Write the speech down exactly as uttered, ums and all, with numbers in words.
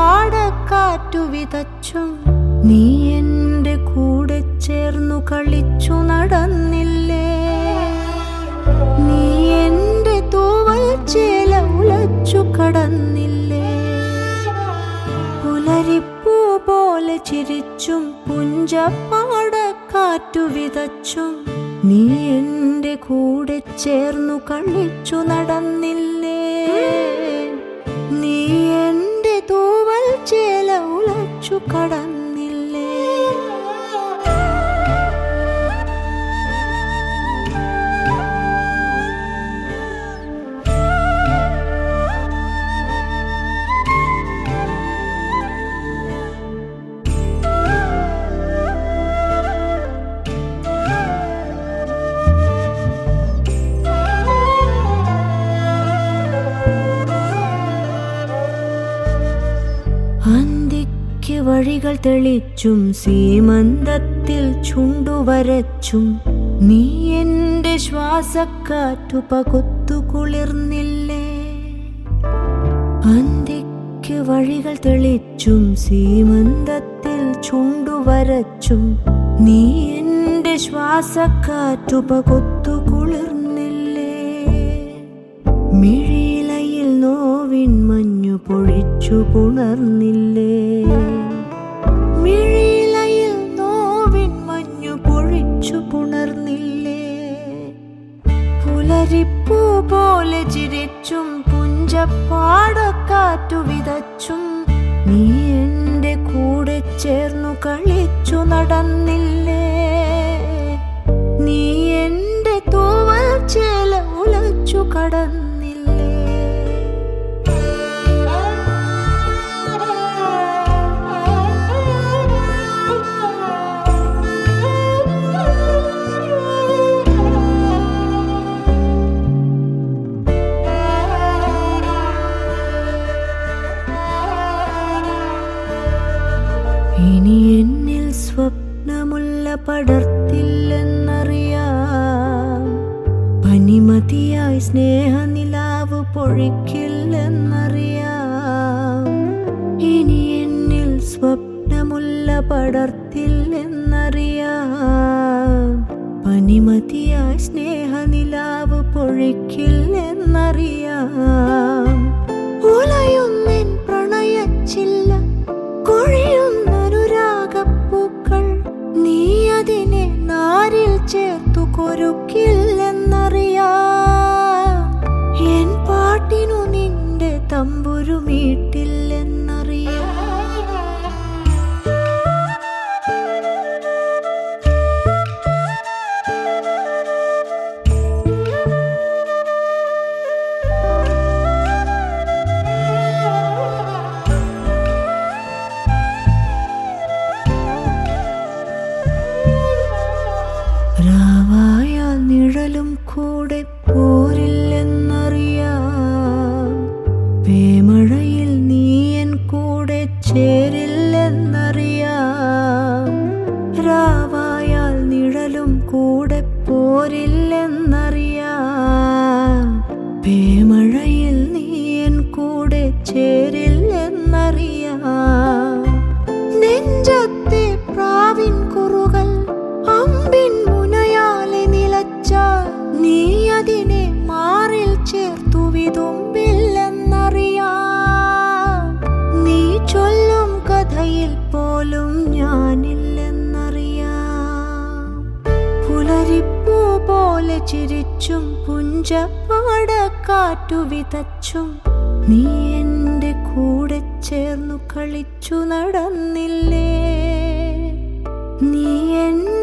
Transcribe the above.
പാടക്കാറ്റു വിതച്ചും നീ എൻ്റെ കൂടെ ചേർന്നു കളിച്ചു നടന്നില്ലേ. നീ എൻ്റെ തൂവൽ ചേല ഉലച്ചു കടന്നില്ലേ. പുലരിപ്പൂ പോലെ ചിരിച്ചും പുഞ്ചപ്പാടക്കാറ്റു വിതച്ചും നീ എൻ്റെ കൂടെ ചേർന്നു കളിച്ചു നടന്നില്ലേ. നീ എൻ്റെ തൂവൽ ചേല ഉലച്ചു കടന്നില്ലേ. അന്തിക്ക് വഴികൾ തെളിച്ചും സീമന്തത്തിൽ ചുണ്ടുവരച്ചും നീ എൻ്റെ ശ്വാസക്കാറ്റു പകുത്തു കുളിർന്നില്ലേ. അന്തിക്ക് വഴികൾ തെളിച്ചും സീമന്തത്തിൽ ചുണ്ടുവരച്ചും നീ എൻ്റെ ശ്വാസക്കാറ്റു പകുത്തു കുളിർന്നില്ലേ. മിഴിയിലയിൽ നോവിൻ മഞ്ഞു പൊഴിച്ചു പുണർന്നില്ലേ. മിഴിയിലയിൽ നോവിൻ മഞ്ഞു പൊഴിച്ചു പുണർന്നില്ലേ. പുലരിപ്പൂ പോലെ ചിരിച്ചും പുഞ്ചപ്പാടക്കാറ്റു വിതച്ചും നീ എൻ്റെ കൂടെ ചേർന്നു കളിച്ചു നടന്നില്ലേ. നീ എൻ്റെ തൂവൽ ചേല ഉലച്ചു കടന്നില്ലേ. ഇനി എന്നിൽ സ്വപ്നമുള്ള പടർത്തില്ലെന്നറിയാം. പനിമതിയായി സ്നേഹനിലാവ് പൊഴിക്കില്ലെന്നറിയാം. ഇനി എന്നിൽ സ്വപ്നമുള്ള പടർത്തില്ലെന്നറിയാം. പനിമതിയായി സ്നേഹനിലാവ് പൊഴിക്കില്ലെന്നറിയാം. ഉലയുന്നെൻ പ്രണയച്ചില്ല കൊഴിയുന്നൊരുരാഗപ്പൂക്കൾ നീ അതിനെ നാരിൽ ചേർത്തു കൊരുക്കില്ലെന്നറിയാം. എൻ പാട്ടിനു നിന്റെ തമ്പുരു മീട്ടില്ലെന്നറിയാം. രാവായാൽ നിഴലും കൂടെ പോരില്ലെന്നറിയാം. പേമഴയിൽ നീ എൻ കൂടെ ചേരില്ലെന്നറിയാം. രാവായാൽ നിഴലും കൂടെ പോരില്ലെന്നറിയാം. പേമഴയിൽ നീ എൻ കൂടെ ചേരില്ലെന്നറിയാം. നെഞ്ചത്തെ പ്രാവിൻ കുറുകൾ അമ്പിൻ മുനയാലെ നിലച്ചാൽ നീ അതിനെ മാറിൽ ചേർത്തു വിതുമ്പില്ലെന്നറിയാം. നീ ചൊല്ലും കഥയിൽ പോലും ഞാനില്ലെന്നറിയാം. പുലരിപ്പൂ പോലെ ചിരിച്ചും പുഞ്ചപ്പാടക്കാറ്റു വിതച്ചും നീ എൻ്റെ കൂടെ ചേർന്നു കളിച്ചു നടന്നില്ലേ. നീ എൻ